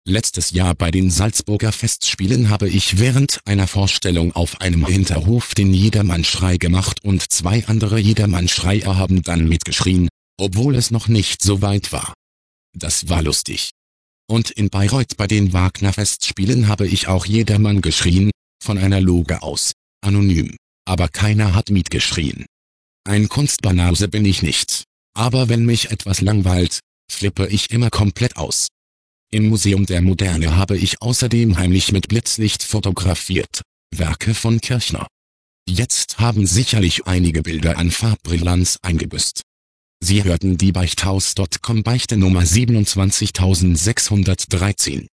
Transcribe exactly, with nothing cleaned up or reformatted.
Letztes Jahr bei den Salzburger Festspielen habe ich während einer Vorstellung auf einem Hinterhof den Jedermann-Schrei gemacht und zwei andere Jedermann-Schreier haben dann mitgeschrien, obwohl es noch nicht so weit war. Das war lustig. Und in Bayreuth bei den Wagner-Festspielen habe ich auch Jedermann geschrien, von einer Loge aus, anonym, aber keiner hat mitgeschrien. Ein Kunstbanause bin ich nicht, aber wenn mich etwas langweilt, flippe ich immer komplett aus. Im Museum der Moderne habe ich außerdem heimlich mit Blitzlicht fotografiert, Werke von Kirchner. Jetzt haben sicherlich einige Bilder an Farbbrillanz eingebüßt. Sie hörten die Beichthaus Punkt com Beichte Nummer siebenundzwanzigtausendsechshundertdreizehn.